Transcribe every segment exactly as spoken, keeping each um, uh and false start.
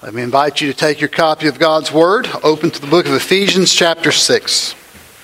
Let me invite you to take your copy of God's Word, open to the book of Ephesians chapter six.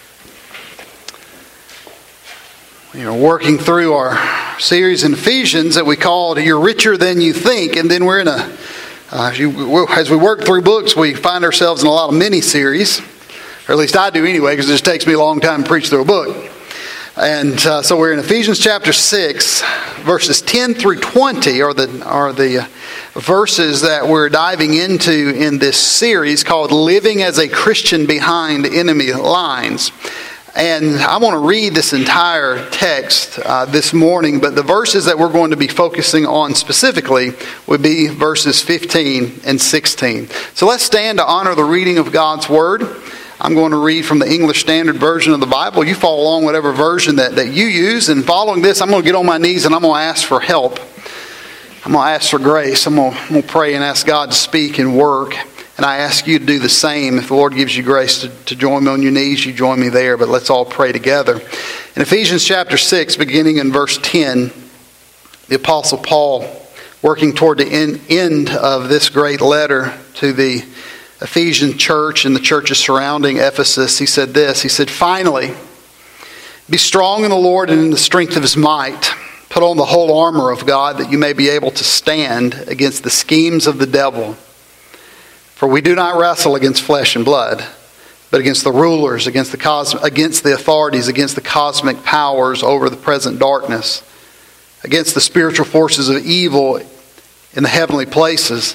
We are working through our series in Ephesians that we called You're Richer Than You Think, and then we're in a, uh, as we work through books, we find ourselves in a lot of mini-series, or at least I do anyway, because it just takes me a long time to preach through a book. And uh, so we're in Ephesians chapter six, verses ten through twenty are the are the uh, verses that we're diving into in this series called Living as a Christian Behind Enemy Lines. And I want to read this entire text uh, this morning, but the verses that we're going to be focusing on specifically would be verses fifteen and sixteen. So let's stand to honor the reading of God's Word. I'm going to read from the English Standard Version of the Bible. You follow along whatever version that, that you use. And following this, I'm going to get on my knees and I'm going to ask for help. I'm going to ask for grace. I'm going, to, I'm going to pray and ask God to speak and work. And I ask you to do the same. If the Lord gives you grace to, to join me on your knees, you join me there. But let's all pray together. In Ephesians chapter six, beginning in verse ten, the Apostle Paul, working toward the end, end of this great letter to the Ephesian church and the churches surrounding Ephesus, he said this. He said, "Finally, be strong in the Lord and in the strength of His might. Put on the whole armor of God that you may be able to stand against the schemes of the devil. For we do not wrestle against flesh and blood, but against the rulers, against the cos- against the authorities, against the cosmic powers over the present darkness, against the spiritual forces of evil in the heavenly places.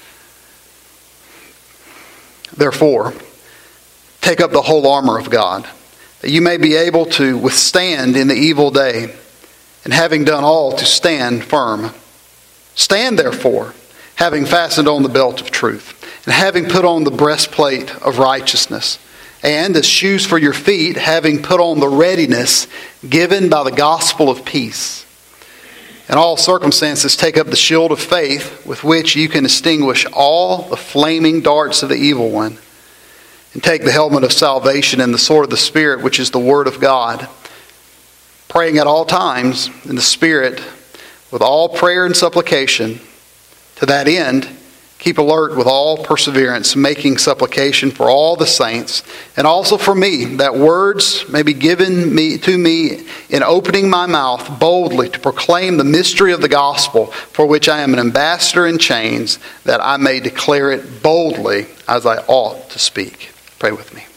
Therefore, take up the whole armor of God, that you may be able to withstand in the evil day, and having done all, to stand firm. Stand therefore, having fastened on the belt of truth, and having put on the breastplate of righteousness, and as shoes for your feet, having put on the readiness given by the gospel of peace. In all circumstances, take up the shield of faith with which you can extinguish all the flaming darts of the evil one. And take the helmet of salvation and the sword of the Spirit, which is the Word of God. Praying at all times in the Spirit with all prayer and supplication. To that end, keep alert with all perseverance, making supplication for all the saints, and also for me, that words may be given me to me in opening my mouth boldly to proclaim the mystery of the gospel, for which I am an ambassador in chains, that I may declare it boldly as I ought to speak." Pray with me.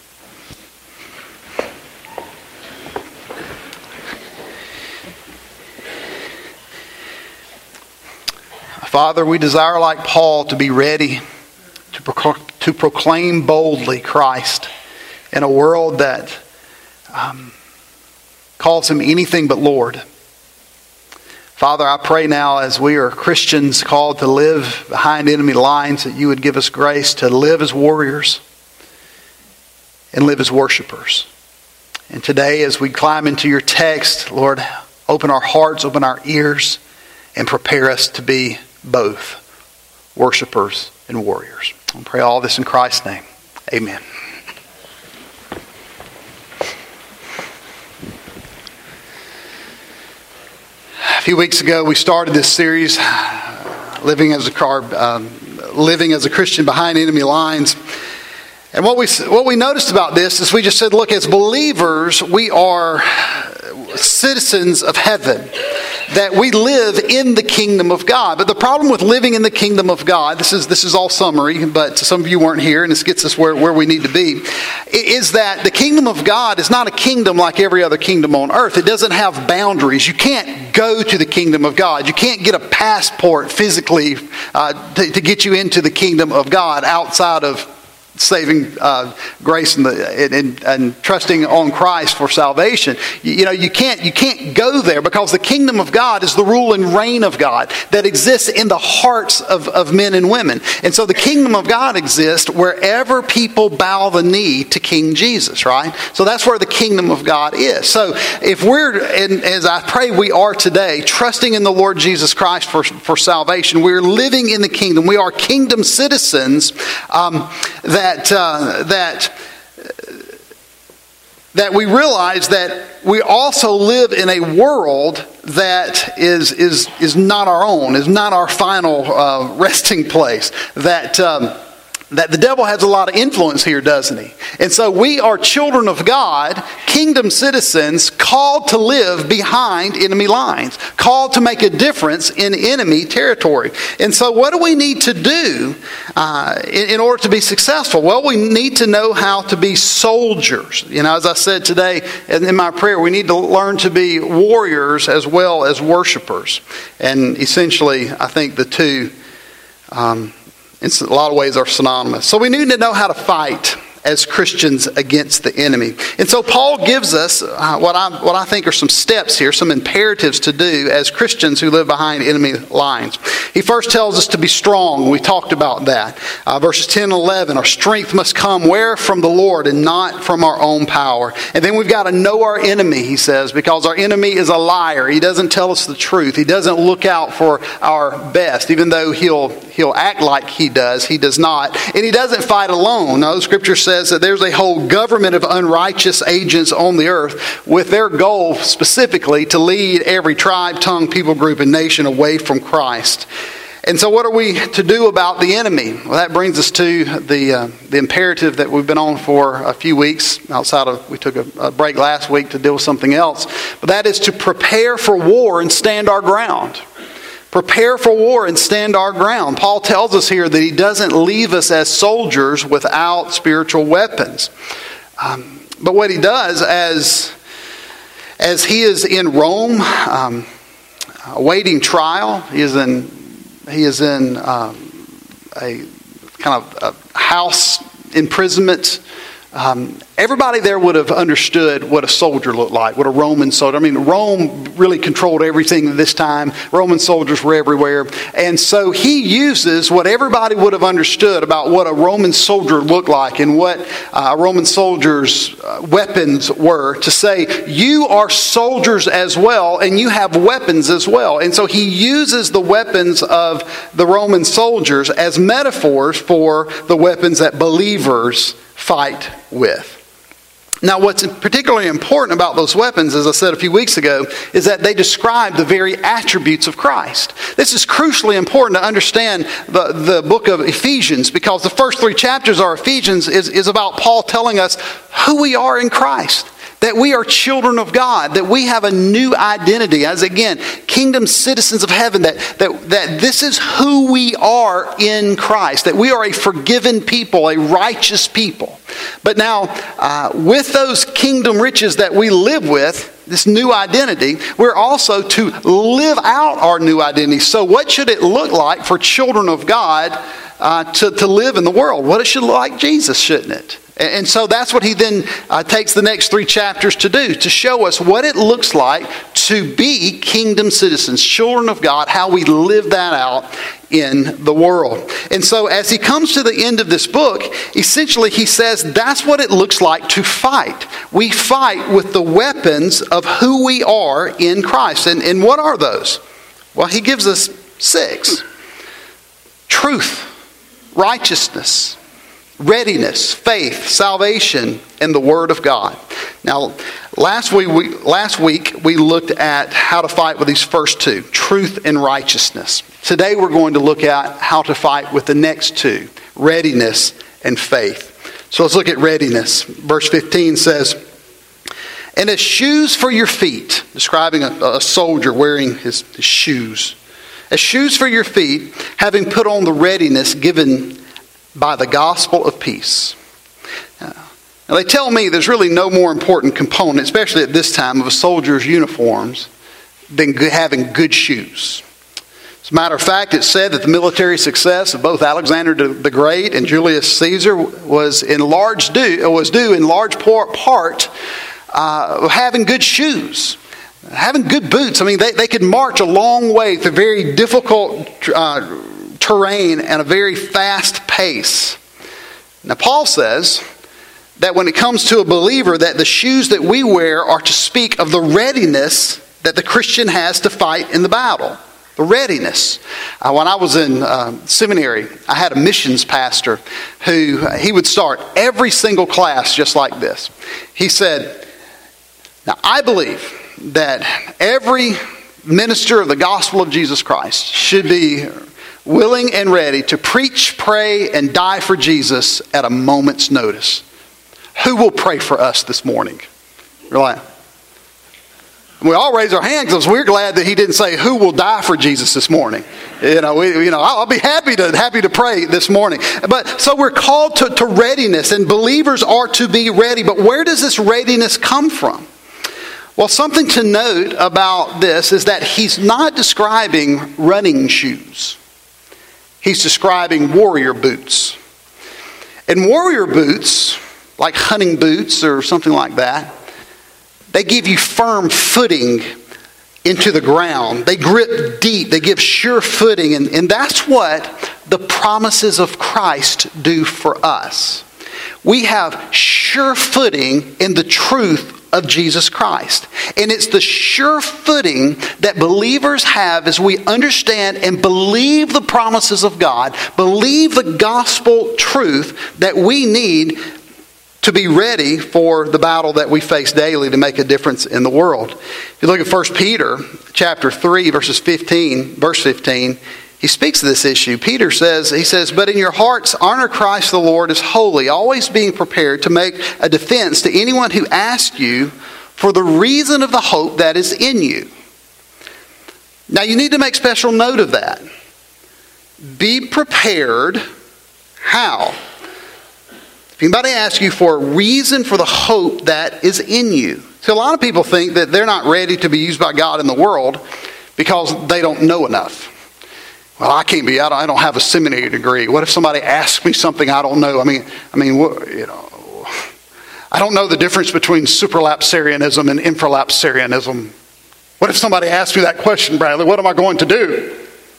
Father, we desire, like Paul, to be ready to, pro- to proclaim boldly Christ in a world that um, calls Him anything but Lord. Father, I pray now as we are Christians called to live behind enemy lines, that you would give us grace to live as warriors and live as worshipers. And today, as we climb into your text, Lord, open our hearts, open our ears, and prepare us to be both worshipers and warriors. I pray all this in Christ's name. Amen. A few weeks ago, we started this series, living as a um, living as a Christian behind enemy lines. And what we what we noticed about this is we just said, look, as believers, we are citizens of heaven, that we live in the kingdom of God. But the problem with living in the kingdom of God, this is this is all summary, but some of you weren't here, and this gets us where, where we need to be, is that the kingdom of God is not a kingdom like every other kingdom on earth. It doesn't have boundaries. You can't go to the kingdom of God. You can't get a passport physically uh, to, to get you into the kingdom of God outside of saving uh, grace and, the, and, and trusting on Christ for salvation. You, you know, you can't you can't go there, because the kingdom of God is the rule and reign of God that exists in the hearts of, of men and women. And so the kingdom of God exists wherever people bow the knee to King Jesus, right? So that's where the kingdom of God is. So if we're, and as I pray we are today, trusting in the Lord Jesus Christ for, for salvation, we're living in the kingdom. We are kingdom citizens um, that That uh, that that we realize that we also live in a world that is is is not our own, is not our final uh, resting place. That um, that the devil has a lot of influence here, doesn't he? And so we are children of God, kingdom citizens, called to live behind enemy lines, called to make a difference in enemy territory. And so what do we need to do uh, in, in order to be successful? Well, we need to know how to be soldiers. You know, as I said today in my prayer, we need to learn to be warriors as well as worshipers. And essentially, I think the two Um, in a lot of ways are synonymous. So we need to know how to fight as Christians against the enemy. And so Paul gives us uh, what I what I think are some steps here, some imperatives to do as Christians who live behind enemy lines. He first tells us to be strong. We talked about that. Uh, verses ten and eleven, our strength must come where? From the Lord and not from our own power. And then we've got to know our enemy, he says, because our enemy is a liar. He doesn't tell us the truth. He doesn't look out for our best, even though he'll he'll act like he does. He does not. And he doesn't fight alone. No, Scripture says that there's a whole government of unrighteous agents on the earth with their goal specifically to lead every tribe, tongue, people group, and nation away from Christ. And so what are we to do about the enemy? Well, that brings us to the uh, the imperative that we've been on for a few weeks. Outside of, we took a, a break last week to deal with something else. But that is to prepare for war and stand our ground. Prepare for war and stand our ground. Paul tells us here that he doesn't leave us as soldiers without spiritual weapons. Um, but what he does as, as he is in Rome, um, awaiting trial, he is in, he is in um, a kind of a house imprisonment. Um, everybody there would have understood what a soldier looked like, what a Roman soldier. I mean, Rome really controlled everything at this time. Roman soldiers were everywhere. And so he uses what everybody would have understood about what a Roman soldier looked like and what uh, a Roman soldier's uh, weapons were to say, you are soldiers as well, and you have weapons as well. And so he uses the weapons of the Roman soldiers as metaphors for the weapons that believers fight with. Now, what's particularly important about those weapons, as I said a few weeks ago, is that they describe the very attributes of Christ. This is crucially important to understand the, the book of Ephesians, because the first three chapters of Ephesians is, is about Paul telling us who we are in Christ. That we are children of God, that we have a new identity as, again, kingdom citizens of heaven, that, that, that this is who we are in Christ, that we are a forgiven people, a righteous people. But now, uh, with those kingdom riches that we live with, this new identity, we're also to live out our new identity. So what should it look like for children of God uh, to, to live in the world? Well, it should look like Jesus, shouldn't it? And so that's what he then uh, takes the next three chapters to do, to show us what it looks like to be kingdom citizens, children of God, how we live that out in the world. And so as he comes to the end of this book, essentially he says that's what it looks like to fight. We fight with the weapons of who we are in Christ. And, and what are those? Well, he gives us six. Truth, righteousness, readiness, faith, salvation, and the Word of God. Now, last week, we, last week we looked at how to fight with these first two, truth and righteousness. Today we're going to look at how to fight with the next two, readiness and faith. So let's look at readiness. Verse fifteen says, and as shoes for your feet, describing a, a soldier wearing his, his shoes. As shoes for your feet, having put on the readiness given by the gospel of peace. Now they tell me there's really no more important component, especially at this time, of a soldier's uniforms than having good shoes. As a matter of fact, it's said that the military success of both Alexander the Great and Julius Caesar was in large due was due in large part uh, of having good shoes. Having good boots. I mean, they, they could march a long way through very difficult uh, terrain and a very fast pace. Now, Paul says that when it comes to a believer, that the shoes that we wear are to speak of the readiness that the Christian has to fight in the battle. The readiness. Uh, when I was in uh, seminary, I had a missions pastor who, uh, he would start every single class just like this. He said, now I believe that every minister of the gospel of Jesus Christ should be willing and ready to preach, pray, and die for Jesus at a moment's notice. Who will pray for us this morning? You're like, we all raise our hands because we're glad that he didn't say who will die for Jesus this morning. You know, we, you know, I'll be happy to happy to pray this morning. But so we're called to, to readiness, and believers are to be ready. But where does this readiness come from? Well, something to note about this is that he's not describing running shoes. He's describing warrior boots. And warrior boots, like hunting boots or something like that, they give you firm footing into the ground. They grip deep. They give sure footing. And, and that's what the promises of Christ do for us. We have sure footing in the truth of Jesus Christ. And it's the sure footing that believers have as we understand and believe the promises of God, believe the gospel truth that we need to be ready for the battle that we face daily to make a difference in the world. If you look at First Peter chapter three, verses fifteen, verse fifteen, he speaks of this issue. Peter says, he says, "But in your hearts honor Christ the Lord as holy, always being prepared to make a defense to anyone who asks you for the reason of the hope that is in you." Now you need to make special note of that. Be prepared. How? If anybody asks you for a reason for the hope that is in you. So a lot of people think that they're not ready to be used by God in the world because they don't know enough. Well, I can't be. I don't, I don't have a seminary degree. What if somebody asks me something I don't know? I mean, I mean, what, you know, I don't know the difference between supralapsarianism and infralapsarianism. What if somebody asks me that question, Bradley? What am I going to do?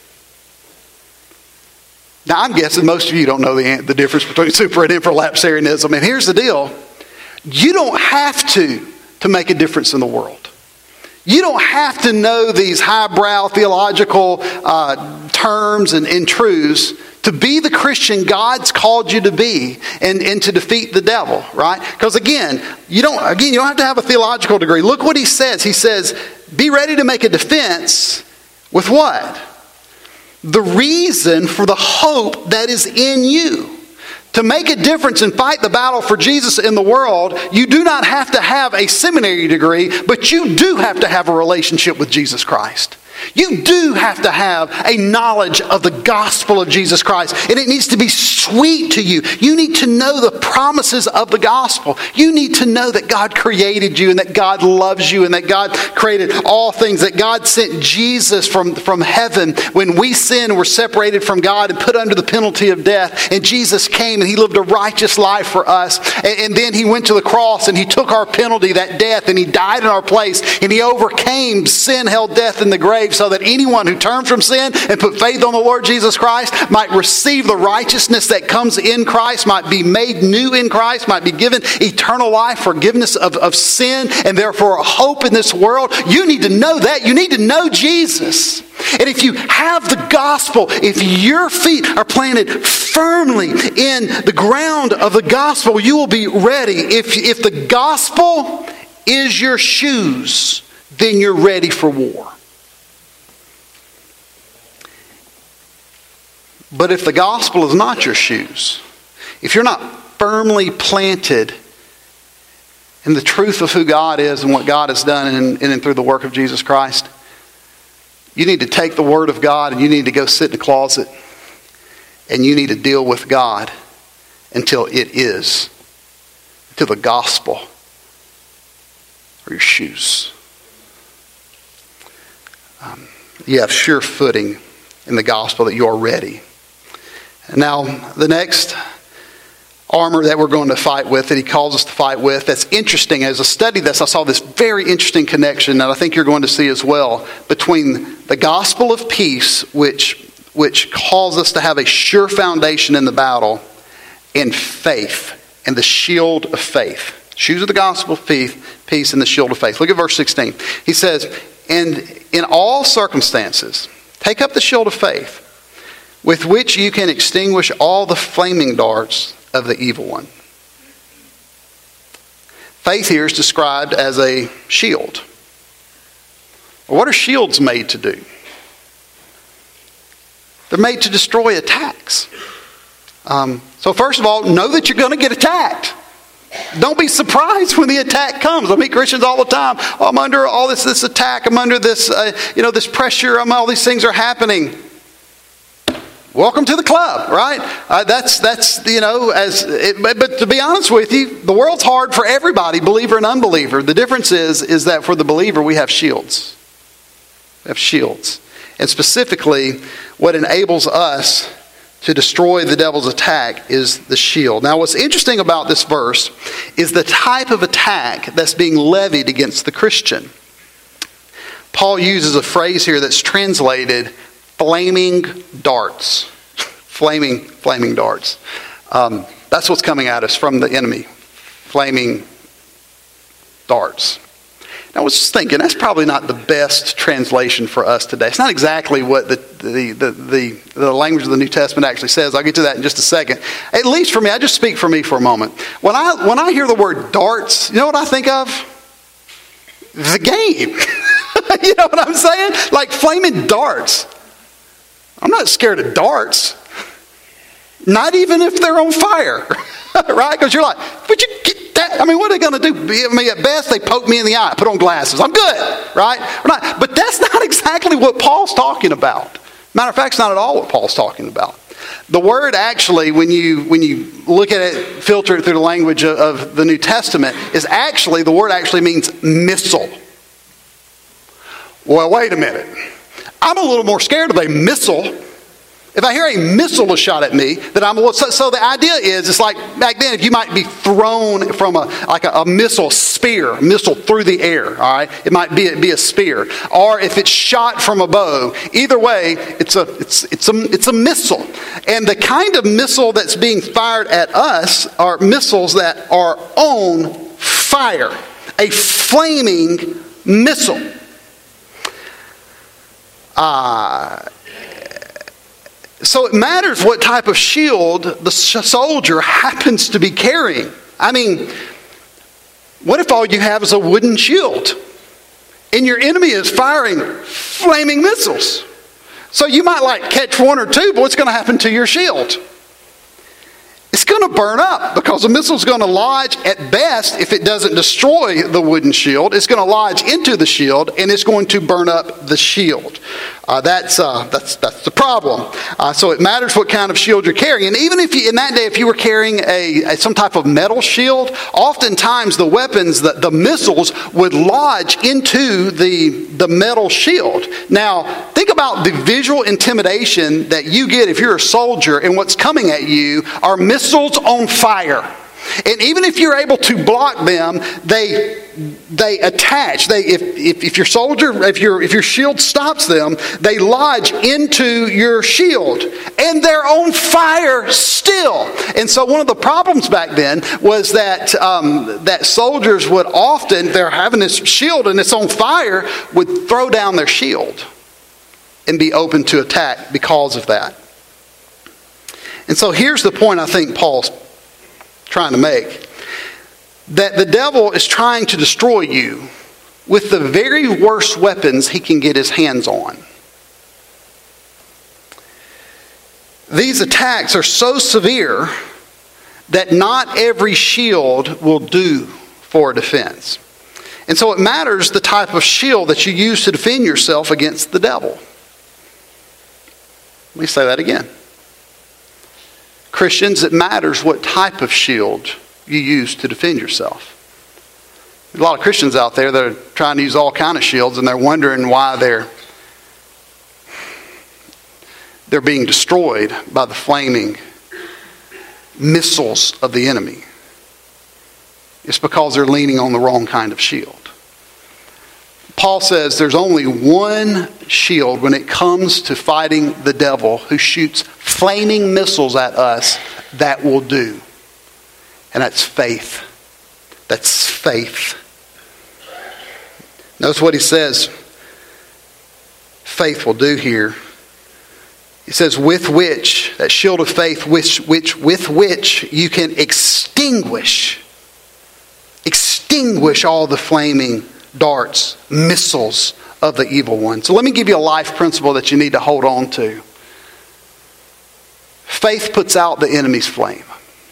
Now, I'm guessing most of you don't know the, the difference between super and infralapsarianism. And here's the deal: you don't have to to make a difference in the world. You don't have to know these highbrow theological uh, terms and, and truths to be the Christian God's called you to be and, and to defeat the devil, right? Because again, you don't again you don't have to have a theological degree. Look what he says. He says, be ready to make a defense with what? The reason for the hope that is in you. To make a difference and fight the battle for Jesus in the world, you do not have to have a seminary degree, but you do have to have a relationship with Jesus Christ. You do have to have a knowledge of the gospel of Jesus Christ. And it needs to be sweet to you. You need to know the promises of the gospel. You need to know that God created you and that God loves you and that God created all things. That God sent Jesus from, from heaven when we sinned and were separated from God and put under the penalty of death. And Jesus came and he lived a righteous life for us. And, and then he went to the cross and he took our penalty, that death, and he died in our place. And he overcame sin, hell, death, and the grave, so that anyone who turned from sin and put faith on the Lord Jesus Christ might receive the righteousness that comes in Christ, might be made new in Christ, might be given eternal life, forgiveness of, of sin, and therefore a hope in this world. You need to know that. You need to know Jesus. And if you have the gospel, if your feet are planted firmly in the ground of the gospel, you will be ready. If, if the gospel is your shoes, then you're ready for war. But if the gospel is not your shoes, if you're not firmly planted in the truth of who God is and what God has done in, in and through the work of Jesus Christ, you need to take the word of God and you need to go sit in a closet and you need to deal with God until it is, until the gospel are your shoes. Um, you have sure footing in the gospel that you are ready. Now, the next armor that we're going to fight with, that he calls us to fight with, that's interesting. As I studied this, I saw this very interesting connection that I think you're going to see as well between the gospel of peace, which, which calls us to have a sure foundation in the battle, and faith, and the shield of faith. Shoes of the gospel of faith, peace, and the shield of faith. Look at verse sixteen. He says, "And in all circumstances, take up the shield of faith, with which you can extinguish all the flaming darts of the evil one." Faith here is described as a shield. What are shields made to do? They're made to destroy attacks. Um, so first of all, know that you're going to get attacked. Don't be surprised when the attack comes. I meet Christians all the time. Oh, I'm under all this this attack. I'm under this, uh, you know, this pressure. I'm, all these things are happening. Welcome to the club, right? Uh, that's that's you know, as it, but, but to be honest with you, the world's hard for everybody, believer and unbeliever. The difference is is that for the believer, we have shields. We have shields, and specifically, what enables us to destroy the devil's attack is the shield. Now, what's interesting about this verse is the type of attack that's being levied against the Christian. Paul uses a phrase here that's translated flaming darts. Flaming, flaming darts. Um, that's what's coming at us from the enemy. Flaming darts. Now, I was just thinking, that's probably not the best translation for us today. It's not exactly what the the, the, the, the language of the New Testament actually says. I'll get to that in just a second. At least for me, I just speak for me for a moment. When I when I hear the word darts, you know what I think of? The game. You know what I'm saying? Like flaming darts. I'm not scared of darts. Not even if they're on fire. Right? Because you're like, but you get that? I mean, what are they going to do? I mean, at best, they poke me in the eye, put on glasses. I'm good, right? We're not, but that's not exactly what Paul's talking about. Matter of fact, it's not at all what Paul's talking about. The word actually, when you when you look at it, filter it through the language of, of the New Testament, is actually, the word actually means missile. Well, wait a minute. I'm a little more scared of a missile. If I hear a missile is shot at me, then I'm a little, so, so the idea is, it's like back then, if you might be thrown from a like a, a missile spear, a missile through the air, all right? It might be, be a spear, or if it's shot from a bow. Either way, it's a it's it's a it's a missile, and the kind of missile that's being fired at us are missiles that are on fire, a flaming missile. Ah. Uh, So it matters what type of shield the soldier happens to be carrying. I mean, what if all you have is a wooden shield and your enemy is firing flaming missiles? So you might like catch one or two, but what's going to happen to your shield? It's going to burn up because the missile is going to lodge, at best, if it doesn't destroy the wooden shield, it's going to lodge into the shield and it's going to burn up the shield. Uh, that's uh, that's that's the problem. Uh, so it matters what kind of shield you're carrying. And even if you, in that day, if you were carrying a, a some type of metal shield, oftentimes the weapons, the, the missiles would lodge into the the metal shield. Now, think about the visual intimidation that you get if you're a soldier and what's coming at you are missiles on fire. And even if you're able to block them, they they attach. They if, if if your soldier, if your if your shield stops them, they lodge into your shield, and they're on fire still. And so one of the problems back then was that um, that soldiers would often, they're having this shield and it's on fire, would throw down their shield and be open to attack because of that. And so here's the point I think Paul's trying to make. That the devil is trying to destroy you with the very worst weapons he can get his hands on. These attacks are so severe that not every shield will do for defense. And so it matters the type of shield that you use to defend yourself against the devil. Let me say that again. Christians, it matters what type of shield you use to defend yourself. There's a lot of Christians out there that are trying to use all kinds of shields, and they're wondering why they're they're being destroyed by the flaming missiles of the enemy. It's because they're leaning on the wrong kind of shield. Paul says there's only one shield when it comes to fighting the devil who shoots flaming missiles at us that will do. And that's faith. That's faith. Notice what he says faith will do here. He says, with which, that shield of faith, which, which, with which you can extinguish, extinguish all the flaming darts, missiles of the evil one. So let me give you a life principle that you need to hold on to. Faith puts out the enemy's flame.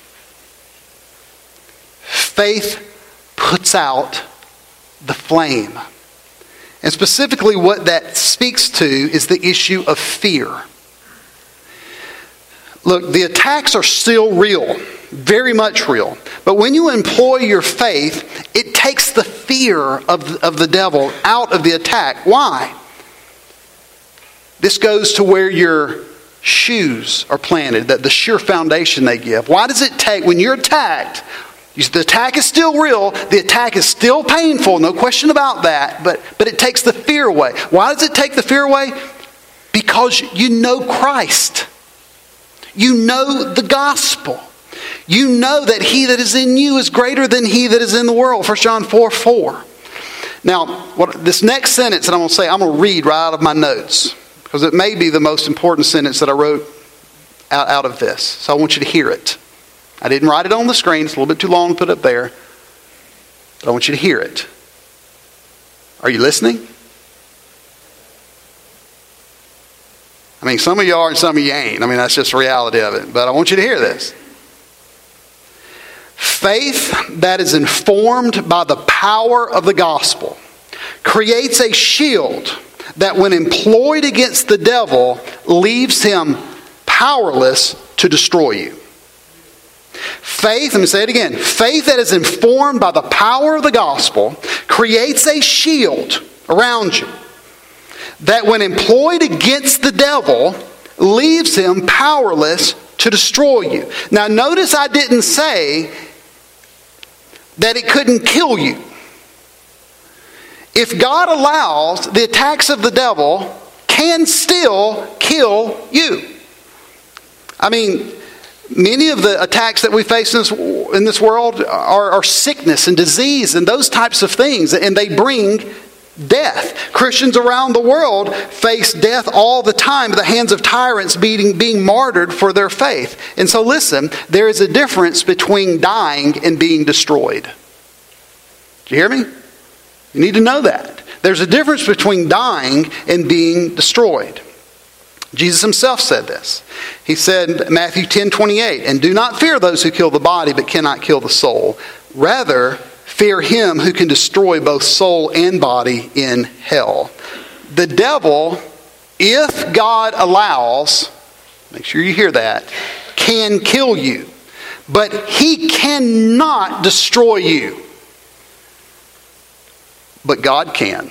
Faith puts out the flame. And specifically what that speaks to is the issue of fear. Look, the attacks are still real, very much real. But when you employ your faith, it takes the fear of the, of the devil out of the attack. Why? This goes to where your shoes are planted, that the sure foundation they give. Why does it take, when you're attacked, the attack is still real, the attack is still painful, no question about that, but, but it takes the fear away. Why does it take the fear away? Because you know Christ. You know the gospel. You know that he that is in you is greater than he that is in the world. First John four four. Now, what, this next sentence that I'm going to say, I'm going to read right out of my notes, because it may be the most important sentence that I wrote out, out of this. So I want you to hear it. I didn't write it on the screen. It's a little bit too long to put up there. But I want you to hear it. Are you listening? I mean, some of you are and some of you ain't. I mean, that's just the reality of it. But I want you to hear this. Faith that is informed by the power of the gospel creates a shield that when employed against the devil leaves him powerless to destroy you. Faith, let me say it again. Faith that is informed by the power of the gospel creates a shield around you that when employed against the devil leaves him powerless to destroy you. Now notice I didn't say that it couldn't kill you. If God allows, the attacks of the devil can still kill you. I mean, many of the attacks that we face in this, in this world are, are sickness and disease and those types of things, and they bring death. Christians around the world face death all the time at the hands of tyrants being, being martyred for their faith. And so listen, there is a difference between dying and being destroyed. Do you hear me? You need to know that. There's a difference between dying and being destroyed. Jesus himself said this. He said, Matthew ten twenty-eight, "And do not fear those who kill the body but cannot kill the soul. Rather, fear him who can destroy both soul and body in hell." The devil, if God allows, make sure you hear that, can kill you. But he cannot destroy you. But God can.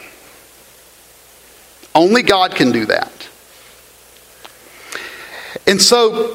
Only God can do that. And so,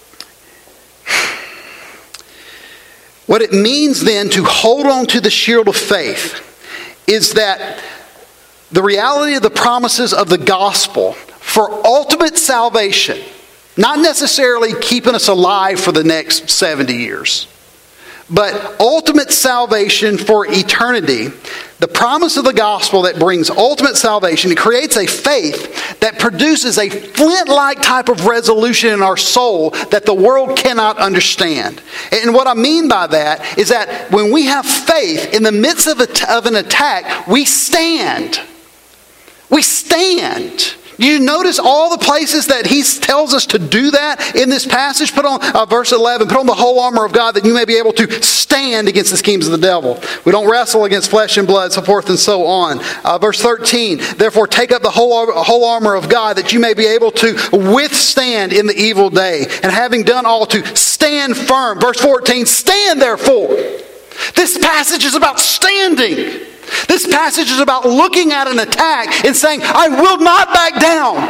what it means then to hold on to the shield of faith is that the reality of the promises of the gospel for ultimate salvation, not necessarily keeping us alive for the next seventy years, but ultimate salvation for eternity. The promise of the gospel that brings ultimate salvation, it creates a faith that produces a flint-like type of resolution in our soul that the world cannot understand. And what I mean by that is that when we have faith in the midst of, a, of an attack, we stand. We stand. You notice all the places that he tells us to do that in this passage. Put on uh, verse eleven, put on the whole armor of God that you may be able to stand against the schemes of the devil. We don't wrestle against flesh and blood, so forth and so on. Uh, verse thirteen, therefore take up the whole, whole armor of God that you may be able to withstand in the evil day. And having done all, to stand firm. Verse fourteen, stand therefore. This passage is about standing. This passage is about looking at an attack and saying, I will not back down.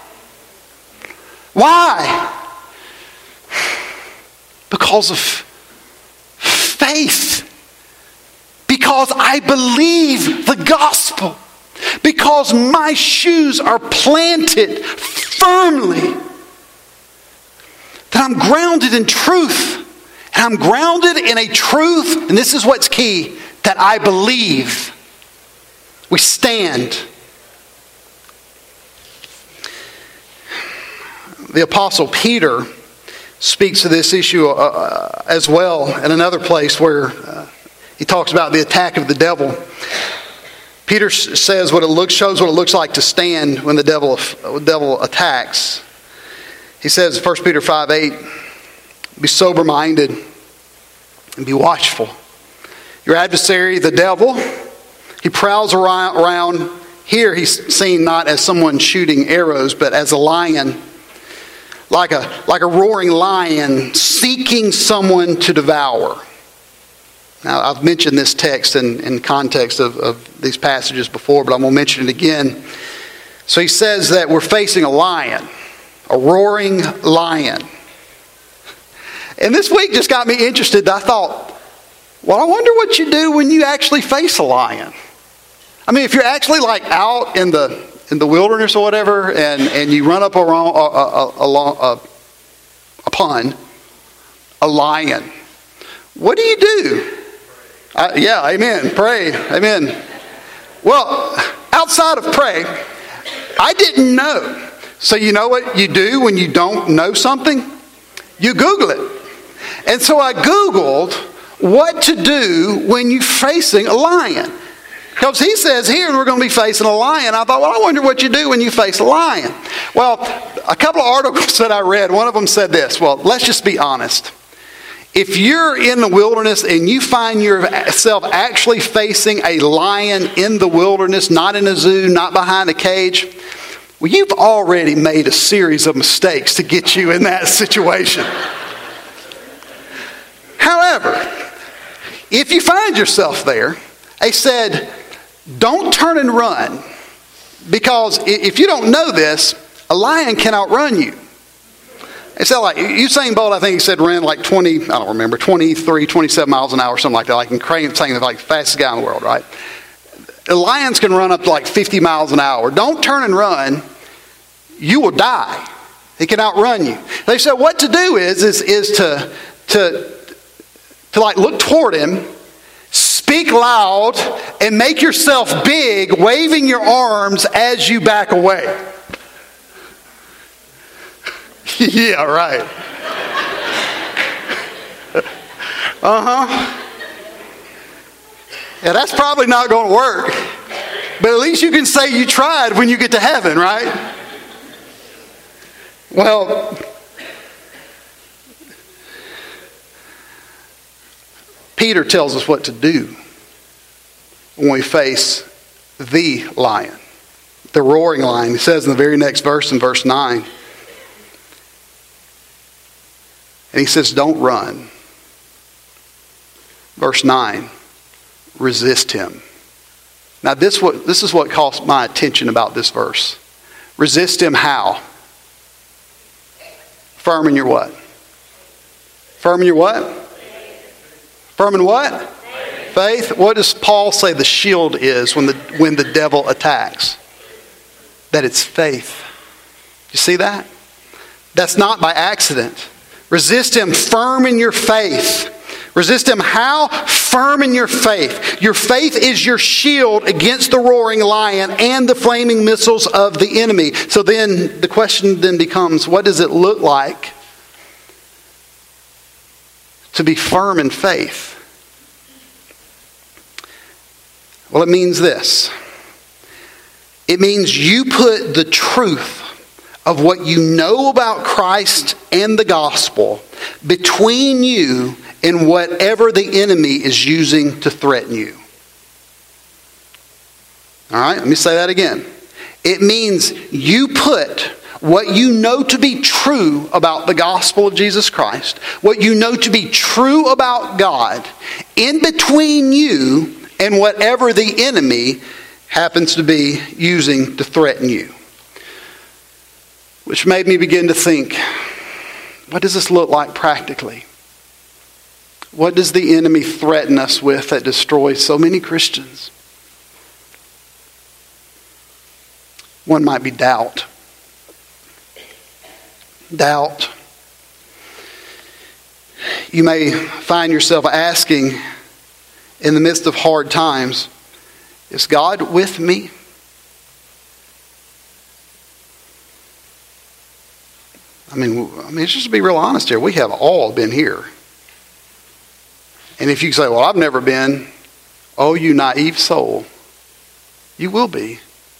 Why? Because of faith. Because I believe the gospel. Because my shoes are planted firmly. That I'm grounded in truth. And I'm grounded in a truth, and this is what's key, that I believe. We stand. The Apostle Peter speaks to this issue uh, as well in another place where uh, he talks about the attack of the devil. Peter says what it looks, shows what it looks like to stand when the devil, the devil attacks. He says, First Peter five eight, be sober-minded and be watchful. Your adversary, the devil, he prowls around. Here he's seen not as someone shooting arrows, but as a lion, like a, like a roaring lion seeking someone to devour. Now, I've mentioned this text in, in context of, of these passages before, but I'm going to mention it again. So he says that we're facing a lion, a roaring lion. And this week just got me interested. I thought, well, I wonder what you do when you actually face a lion. I mean, if you're actually like out in the in the wilderness or whatever, and, and you run up around, a, a, a, upon a lion, what do you do? Uh, yeah, amen. Pray, amen. Well, outside of pray, I didn't know. So you know what you do when you don't know something? You Google it. And so I Googled what to do when you're facing a lion. Because he says here we're going to be facing a lion. I thought, well, I wonder what you do when you face a lion. Well, a couple of articles that I read, one of them said this. Well, let's just be honest. If you're in the wilderness and you find yourself actually facing a lion in the wilderness, not in a zoo, not behind a cage, well, you've already made a series of mistakes to get you in that situation. However, if you find yourself there, they said, don't turn and run. Because if you don't know this, a lion can outrun you. It's like Usain Bolt, I think he said, ran like twenty, I don't remember, twenty-three, twenty-seven miles an hour, something like that. Like in Crane saying like the fastest guy in the world, right? The lions can run up to like fifty miles an hour. Don't turn and run. You will die. He can outrun you. They said what to do is, is, is to, to, to like look toward him, speak loud, and make yourself big, waving your arms as you back away. Yeah, right. Uh-huh. Yeah, that's probably not going to work. But at least you can say you tried when you get to heaven, right? Well, Peter tells us what to do when we face the lion, the roaring lion. He says in the very next verse, in verse nine, and he says, don't run. Verse nine, resist him. Now this, what, this is what caught my attention about this verse. Resist him how? Firm in your what? Firm in your what? Firm in what? Faith. Faith. What does Paul say the shield is when the, when the devil attacks? That it's faith. You see that? That's not by accident. Resist him firm in your faith. Resist him how? Firm in your faith. Your faith is your shield against the roaring lion and the flaming missiles of the enemy. So then the question then becomes, what does it look like to be firm in faith? Well, it means this. It means you put the truth of what you know about Christ and the gospel between you and whatever the enemy is using to threaten you. All right, let me say that again. It means you put what you know to be true about the gospel of Jesus Christ, what you know to be true about God, in between you and whatever the enemy happens to be using to threaten you. Which made me begin to think, what does this look like practically? What does the enemy threaten us with that destroys so many Christians? One might be doubt. Doubt. You may find yourself asking in the midst of hard times, is God with me? I mean, I mean, just to be real honest here, we have all been here. And if you say, well, I've never been, oh, you naive soul. You will be.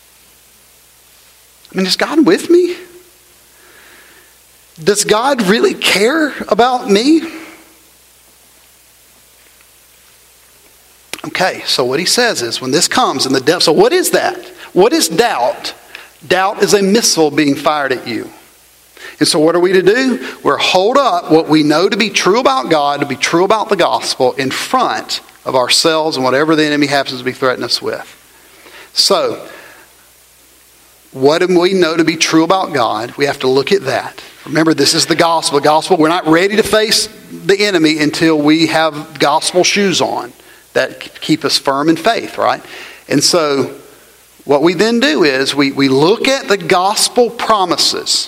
I mean, is God with me? Does God really care about me? Okay, so what he says is when this comes in the depth, so what is that? What is doubt? Doubt is a missile being fired at you. And so what are we to do? We're hold up what we know to be true about God, to be true about the gospel in front of ourselves and whatever the enemy happens to be threatening us with. So, what do we know to be true about God? We have to look at that. Remember, this is the gospel. The gospel, we're not ready to face the enemy until we have gospel shoes on that keep us firm in faith, right? And so, what we then do is we, we look at the gospel promises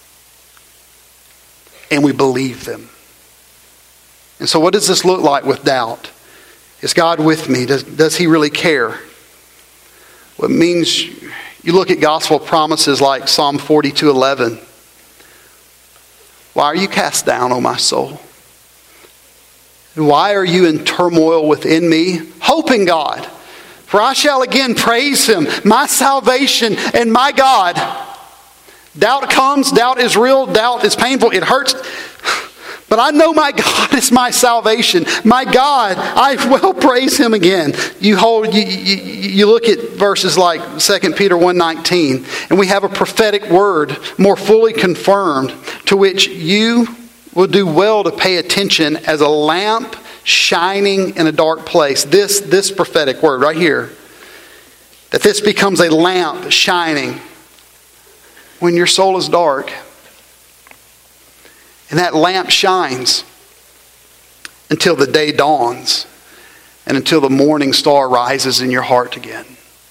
and we believe them. And so what does this look like with doubt? Is God with me? Does, does he really care? Well, it means you look at gospel promises like Psalm forty-two eleven. Why are you cast down, O my soul? And why are you in turmoil within me? Hope in God. For I shall again praise him, my salvation and my God. Doubt comes, doubt is real, doubt is painful, it hurts. But I know my God is my salvation. My God, I will praise him again. You hold, you, you, you look at verses like Second Peter one nineteen, and we have a prophetic word more fully confirmed, to which you will do well to pay attention as a lamp shining in a dark place. This, this prophetic word right here, that this becomes a lamp shining when your soul is dark. And that lamp shines until the day dawns and until the morning star rises in your heart again.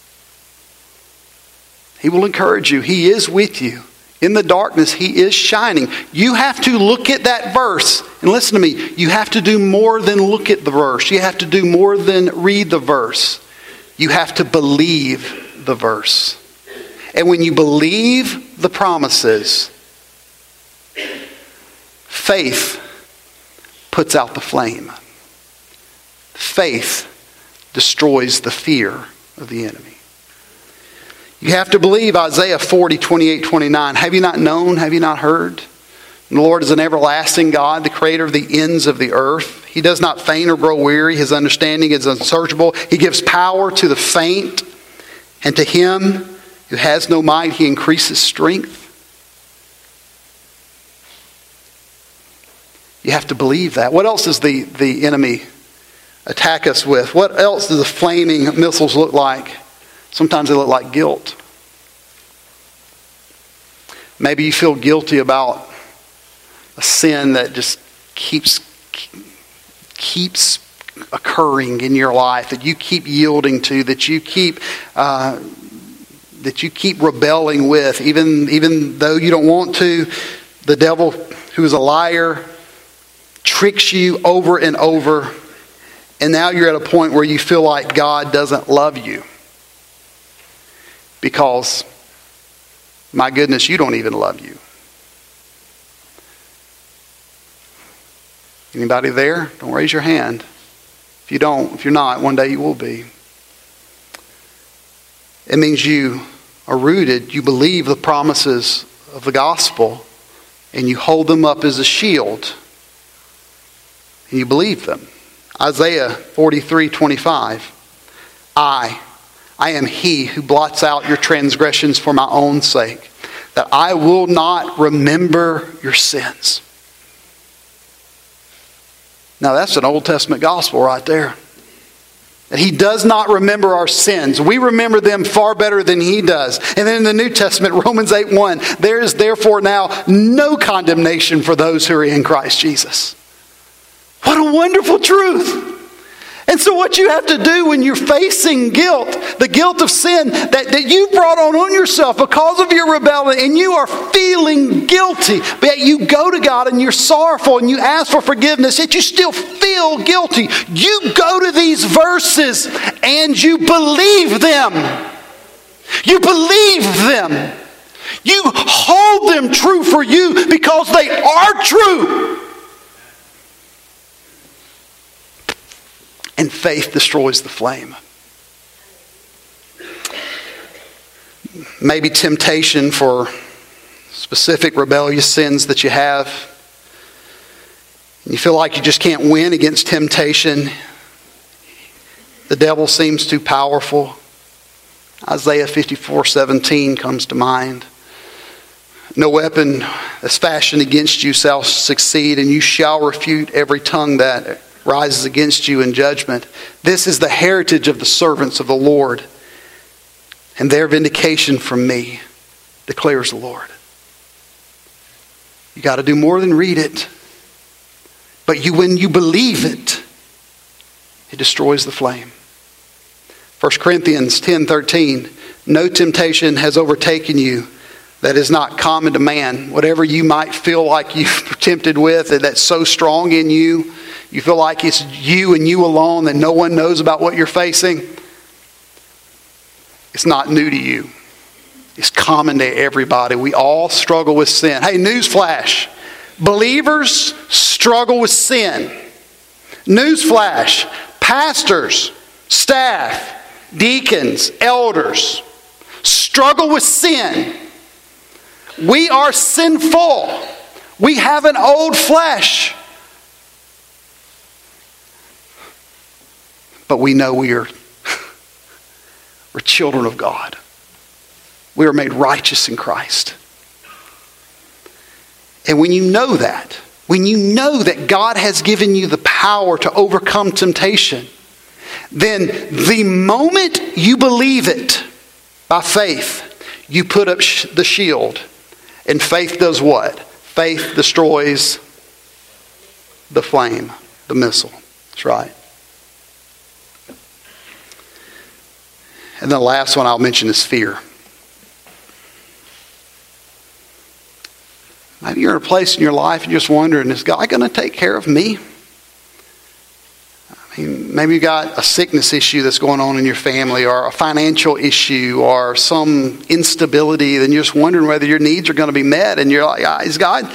He will encourage you. He is with you. In the darkness, he is shining. You have to look at that verse. And listen to me. You have to do more than look at the verse. You have to do more than read the verse. You have to believe the verse. And when you believe the promises, faith puts out the flame. Faith destroys the fear of the enemy. You have to believe Isaiah forty, twenty-eight, twenty-nine. Have you not known? Have you not heard? The Lord is an everlasting God, the creator of the ends of the earth. He does not faint or grow weary. His understanding is unsearchable. He gives power to the faint, and to him who has no might, he increases strength. You have to believe that. What else does the, the enemy attack us with? What else do the flaming missiles look like? Sometimes they look like guilt. Maybe you feel guilty about a sin that just keeps keeps occurring in your life, that you keep yielding to, that you keep uh, that you keep rebelling with, even even though you don't want to. The devil, who is a liar, tricks you over and over, and now you're at a point where you feel like God doesn't love you. Because, my goodness, you don't even love you. Anybody there? Don't raise your hand. If you don't, if you're not, one day you will be. It means you are rooted, you believe the promises of the gospel, and you hold them up as a shield. And you believe them. Isaiah forty-three, twenty-five. I, I am he who blots out your transgressions for my own sake, that I will not remember your sins. Now that's an Old Testament gospel right there. That he does not remember our sins. We remember them far better than he does. And then in the New Testament, Romans eight one, there is therefore now no condemnation for those who are in Christ Jesus. What a wonderful truth. And so what you have to do when you're facing guilt, the guilt of sin that, that you brought on on yourself because of your rebellion, and you are feeling guilty, but yet you go to God and you're sorrowful and you ask for forgiveness, yet you still feel guilty. You go to these verses and you believe them. You believe them. You hold them true for you because they are true. And faith destroys the flame. Maybe temptation for specific rebellious sins that you have. You feel like you just can't win against temptation. The devil seems too powerful. Isaiah fifty-four seventeen comes to mind. No weapon that's fashioned against you shall succeed, and you shall refute every tongue that rises against you in judgment. This is the heritage of the servants of the Lord, and their vindication from me, declares the Lord. You got to do more than read it. But you, when you believe it, it destroys the flame. First Corinthians ten thirteen, no temptation has overtaken you that is not common to man. Whatever you might feel like you're tempted with, and that's so strong in you, you feel like it's you and you alone, that no one knows about what you're facing. It's not new to you. It's common to everybody. We all struggle with sin. Hey, newsflash. Believers struggle with sin. Newsflash. Pastors, staff, deacons, elders struggle with sin. We are sinful. We have an old flesh. But we know we are we're children of God. We are made righteous in Christ. And when you know that, when you know that God has given you the power to overcome temptation, then the moment you believe it by faith, you put up sh- the shield. And faith does what? Faith destroys the flame, the missile. That's right. And the last one I'll mention is fear. Maybe you're in a place in your life and you're just wondering, is God going to take care of me? I mean, maybe you got a sickness issue that's going on in your family, or a financial issue, or some instability, then you're just wondering whether your needs are going to be met, and you're like, ah, is God,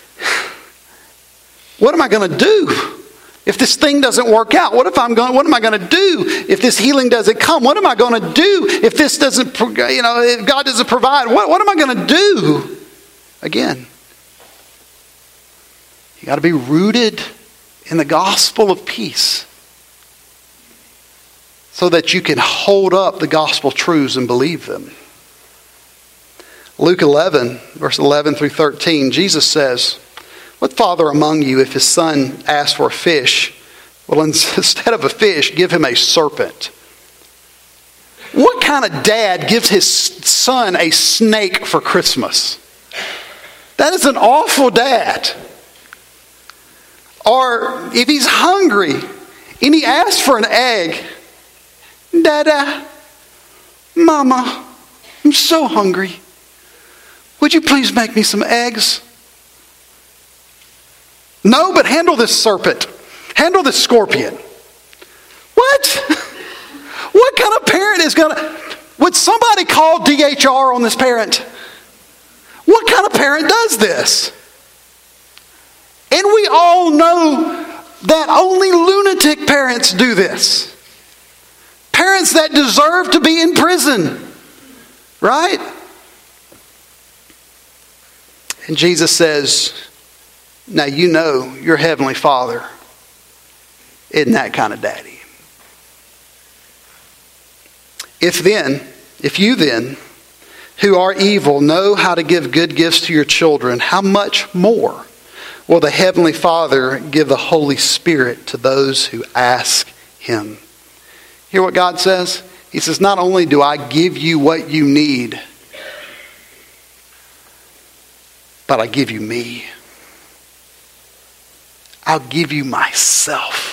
what am I going to do if this thing doesn't work out? What if I'm going? What am I going to do if this healing doesn't come? What am I going to do if this doesn't, you know, if God doesn't provide? What, what am I going to do? Again, you got to be rooted in the gospel of peace, so that you can hold up the gospel truths and believe them. Luke eleven, verse eleven through thirteen, Jesus says, what father among you, if his son asks for a fish, will instead of a fish give him a serpent? What kind of dad gives his son a snake for Christmas? That is an awful dad. Or if he's hungry and he asks for an egg, Dada, Mama, I'm so hungry. Would you please make me some eggs? No, but handle this serpent. Handle this scorpion. What? What kind of parent is going to... Would somebody call D H R on this parent? What kind of parent does this? And we all know that only lunatic parents do this. Parents that deserve to be in prison. Right? And Jesus says, now you know your heavenly Father isn't that kind of daddy. If then, if you then, who are evil, know how to give good gifts to your children, how much more will the Heavenly Father give the Holy Spirit to those who ask Him? Hear what God says? He says, not only do I give you what you need, but I give you me. I'll give you myself.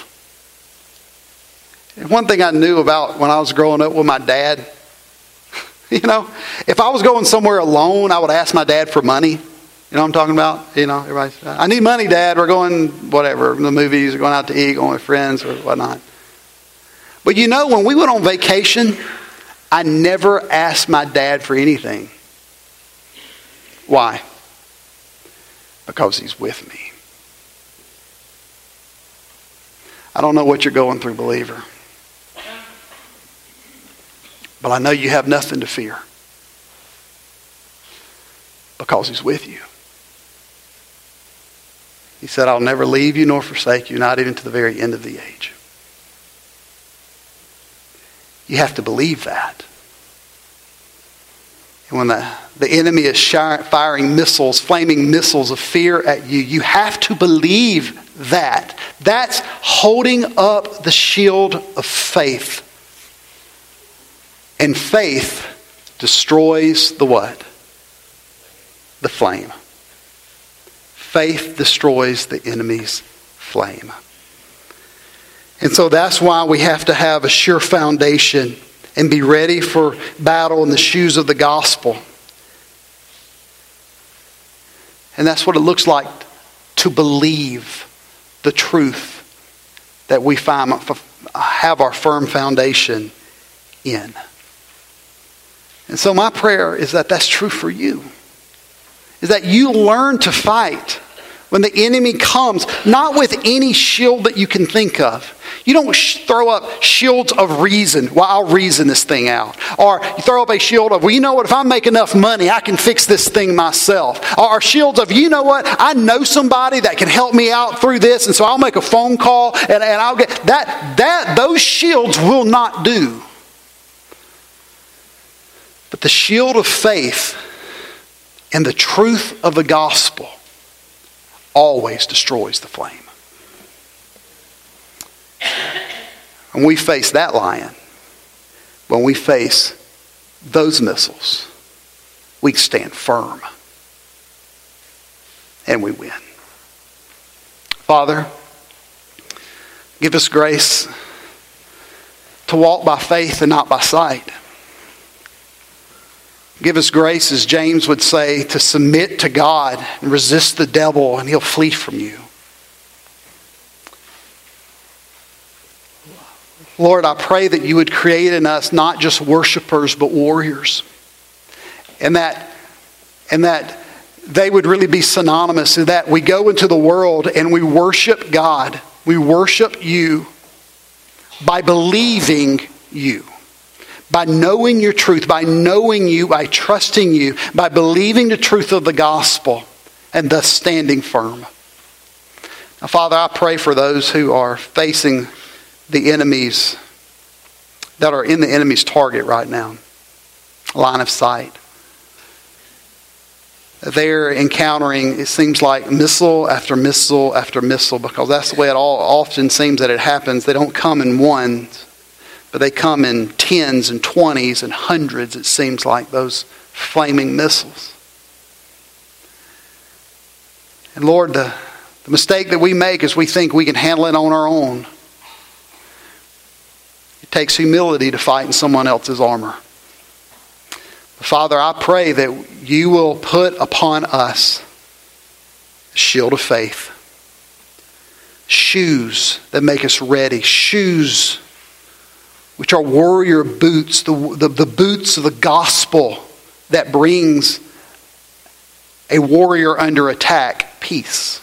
And one thing I knew about when I was growing up with my dad, you know, if I was going somewhere alone, I would ask my dad for money. You know what I'm talking about? You know, everybody, I need money, Dad. We're going, whatever, the movies, we're going out to eat, going with friends or whatnot. But you know, when we went on vacation, I never asked my dad for anything. Why? Because he's with me. I don't know what you're going through, believer. But I know you have nothing to fear. because He's with you. He said, I'll never leave you nor forsake you, not even to the very end of the age. You have to believe that. And when the, the enemy is firing missiles, flaming missiles of fear at you, you have to believe that. That's holding up the shield of faith. And faith destroys the what? The flame. Faith destroys the enemy's flame. And so that's why we have to have a sure foundation and be ready for battle in the shoes of the gospel. And that's what it looks like to believe the truth that we find, have our firm foundation in. And so my prayer is that that's true for you. Is that you learn to fight when the enemy comes, not with any shield that you can think of. You don't sh- throw up shields of reason. Well, I'll reason this thing out. Or you throw up a shield of, well, you know what? If I make enough money, I can fix this thing myself. Or shields of, you know what? I know somebody that can help me out through this, and so I'll make a phone call, and, and I'll get that. That those shields will not do. But the shield of faith and the truth of the gospel always destroys the flame. When we face that lion, when we face those missiles, we stand firm. And we win. Father, give us grace to walk by faith and not by sight. Give us grace, as James would say, to submit to God and resist the devil, and he'll flee from you. Lord, I pray that you would create in us not just worshipers, but warriors. And that, and that they would really be synonymous, in that we go into the world and we worship God. We worship you by believing you. By knowing your truth, by knowing you, by trusting you, by believing the truth of the gospel, and thus standing firm. Now, Father, I pray for those who are facing the enemies, that are in the enemy's target right now, line of sight. They're encountering, it seems like, missile after missile after missile, because that's the way it all often seems that it happens. They don't come in ones, but they come in tens and twenties and hundreds, it seems like, those flaming missiles. And Lord, the, the mistake that we make is we think we can handle it on our own. It takes humility to fight in someone else's armor. But Father, I pray that you will put upon us the shield of faith. Shoes that make us ready. Shoes which are warrior boots, the, the, the boots of the gospel that brings a warrior under attack peace.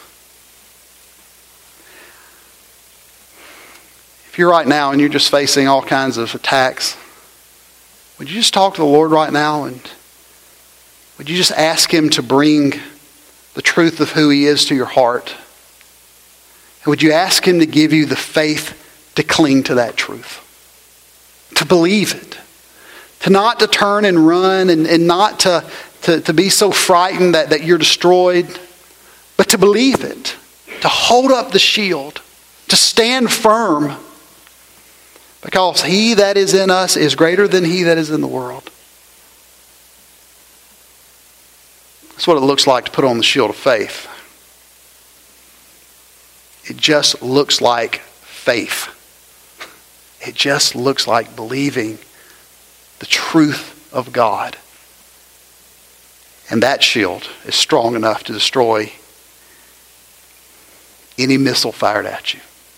If you're right now and you're just facing all kinds of attacks, would you just talk to the Lord right now, and would you just ask Him to bring the truth of who He is to your heart? And would you ask Him to give you the faith to cling to that truth? To believe it. To not to turn and run, and, and not to, to, to be so frightened that, that you're destroyed, but to believe it. To hold up the shield. To stand firm. Because he that is in us is greater than he that is in the world. That's what it looks like to put on the shield of faith. It just looks like faith. It just looks like believing the truth of God. And that shield is strong enough to destroy any missile fired at you.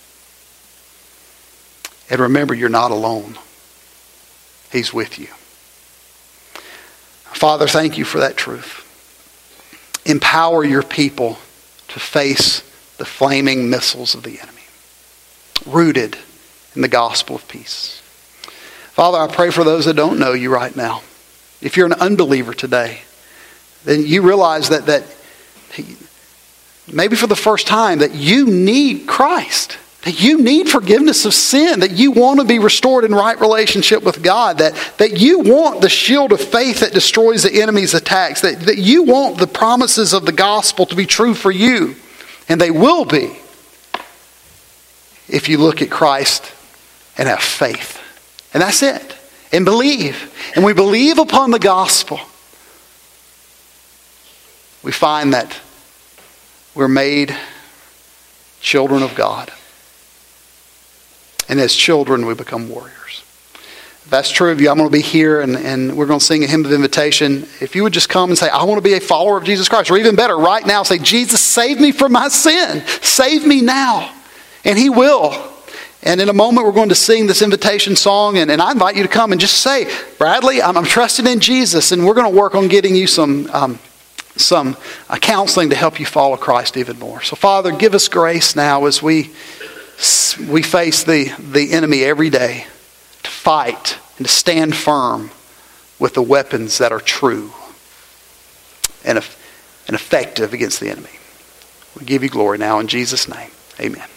And remember, you're not alone. He's with you. Father, thank you for that truth. Empower your people to face the flaming missiles of the enemy, rooted in the gospel of peace. Father, I pray for those that don't know you right now. If you're an unbeliever today, then you realize that, that maybe for the first time, that you need Christ. That you need forgiveness of sin, that you want to be restored in right relationship with God, that, that you want the shield of faith that destroys the enemy's attacks, that, that you want the promises of the gospel to be true for you. And they will be if you look at Christ and have faith. And that's it. And believe. And we believe upon the gospel. We find that we're made children of God. And as children, we become warriors. If that's true of you, I'm going to be here and, and we're going to sing a hymn of invitation. If you would just come and say, I want to be a follower of Jesus Christ. Or even better, right now, say, Jesus, save me from my sin. Save me now. And He will. And in a moment, we're going to sing this invitation song. And, and I invite you to come and just say, Bradley, I'm, I'm trusting in Jesus. And we're going to work on getting you some, um, some uh, counseling to help you follow Christ even more. So, Father, give us grace now as we... We face the, the enemy every day to fight and to stand firm with the weapons that are true and, and effective against the enemy. We give you glory now in Jesus' name. Amen.